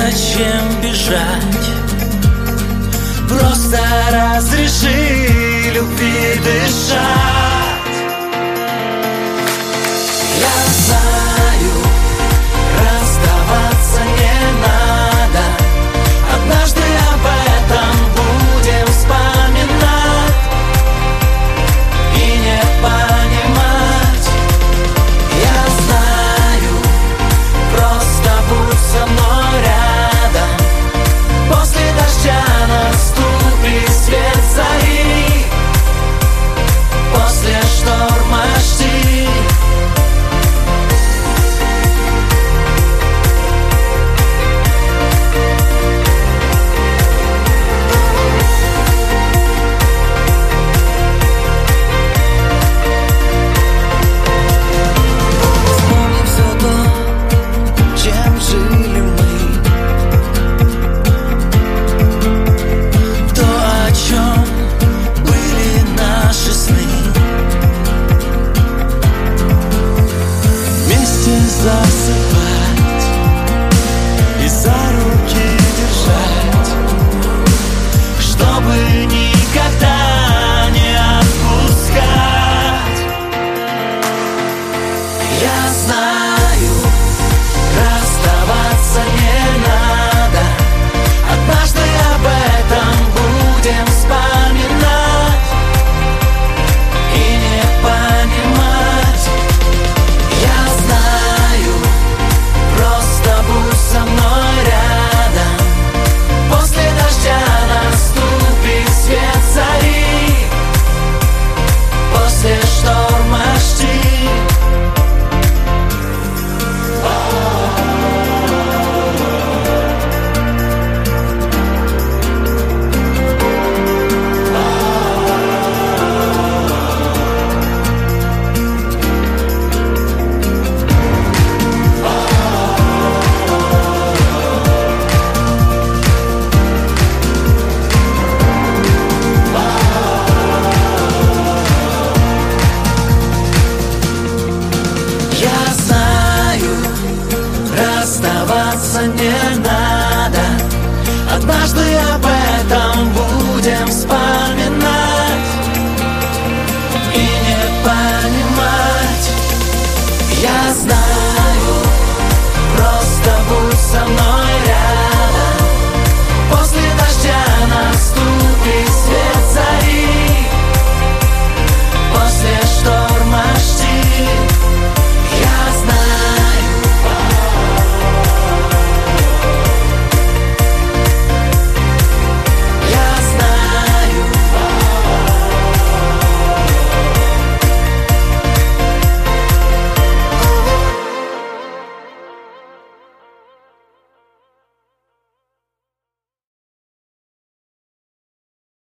зачем бежать? Просто разреши любви дышать. Я знаю, расставаться не надо. Однажды об этом будем вспоминать и не понимать. Я знаю, просто будь со мной рядом. После дождя наступит свет зари, после шторма жди. Вспомни все то, чем жили мы, то, о чем были наши сны. Вместе засыпать и за руки держать, чтобы никогда не отпускать. Я знаю,